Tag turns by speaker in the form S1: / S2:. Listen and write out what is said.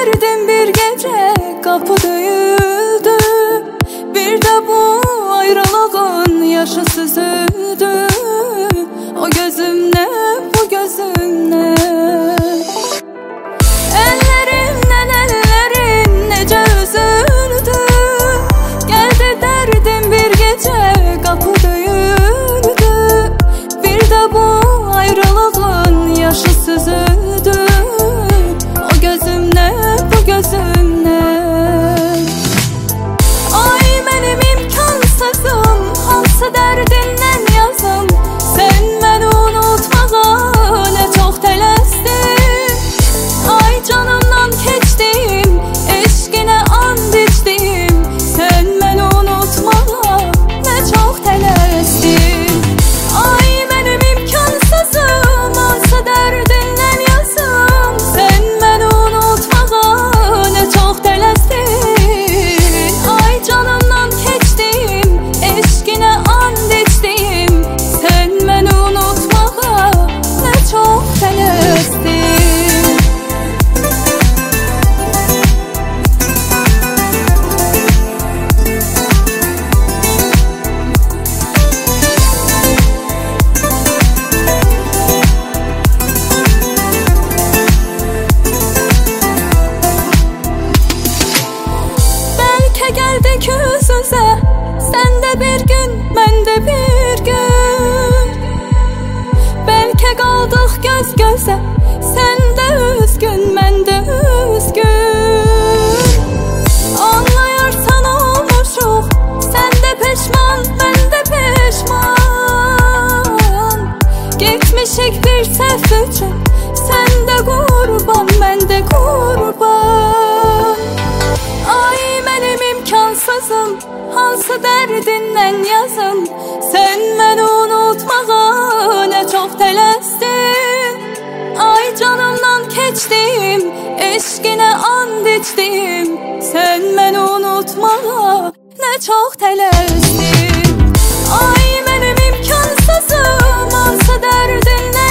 S1: derdim bir gece kapı döyüldü. Bir de bu ayrılığın yaşı süzüldü. O gözümle bu gözümle. Ellerimden ellerim nece üzüldü. Geldi derdim bir gece kapı döyüldü. Bir de bu ayrılığın yaşı süzüldü. O gözümle bu gözümle. Ay benim imkansızım, hansı derdinden yazım. Sen beni unutmağa ne çok tələsdin. Ay canımdan keçdim, eşqinə and içdim. Sen beni unutmağa ne çok tələsdin. Ay benim imkansızım, hansı derdinden yazım. Sen beni unutmağa ne çok tələsdin. Ay canımdan keçdim, eşqinə and içdim. Sen beni unutmağa ne çok tələsdin. Belki geldik yüz yüze, sen de bir gün, ben de bir gün. Belki kaldık göz göze, sen de üzgün, ben de üzgün. Anlayarsan olmuşuq, sen de peşman, ben de peşman. Gitmişik bir səhv üçün, sen de kurban, ben de kurban. Ay benim imkansızım, hansı derdinden yazım. Sen beni unutmağa ne çok tələsdin. Ay canımdan keçdim, eşqinə and içdim. Sen beni unutmağa ne çok tələsdin. Ay benim imkansızım, hansı derdinden